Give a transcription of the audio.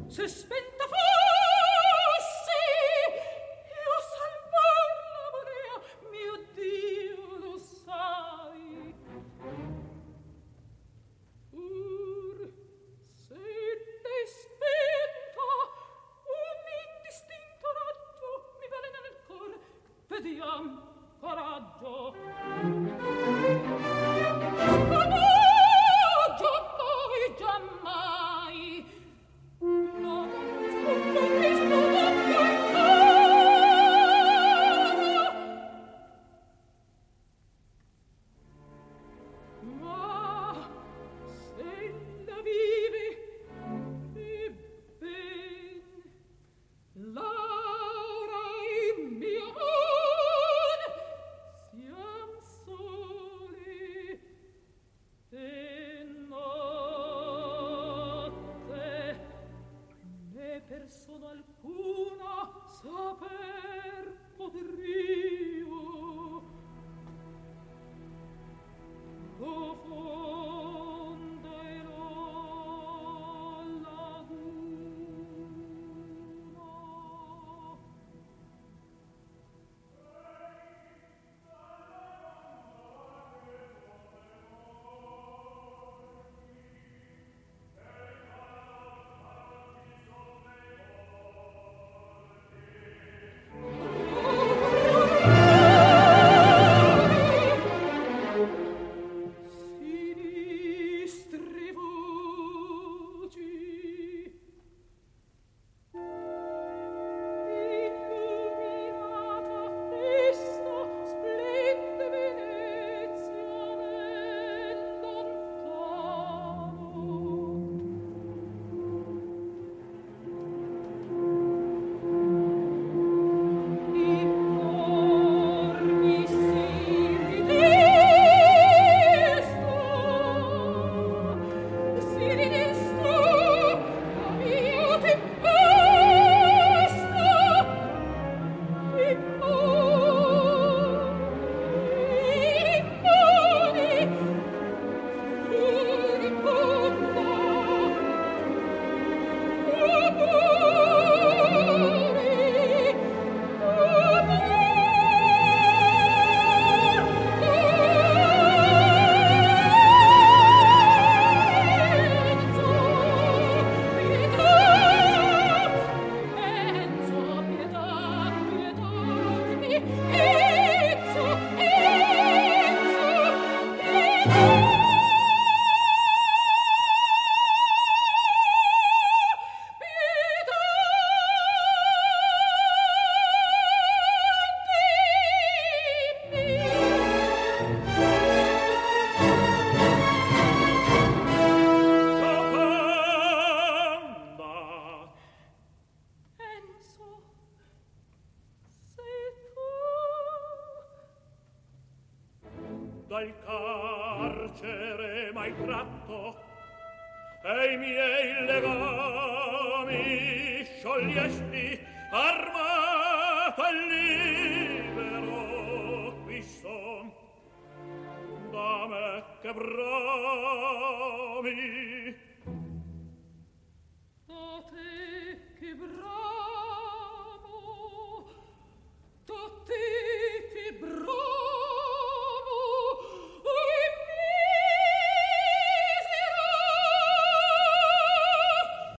se spenta fossi, io salvarla volea, mio Dio lo sai. Pur se lei spenta un indistinto raggio mi velena nel cor, vediam coraggio. Coraggio poi giammai, no, sfuggo Cristo non puoi ma se la vive e ben Laura in mio amor siam soli e notte né persona alcuna saper poterio profonda era laguna. Sinistri voci illuminata festa splende Venezia nel lontano. I corvi si ridesta, la mia tempesta, immuni, furibonda, Enzo, sei tu? Dal carcere m'hai tratto e i miei legami sciogliesti, armato e libero qui son da me che brami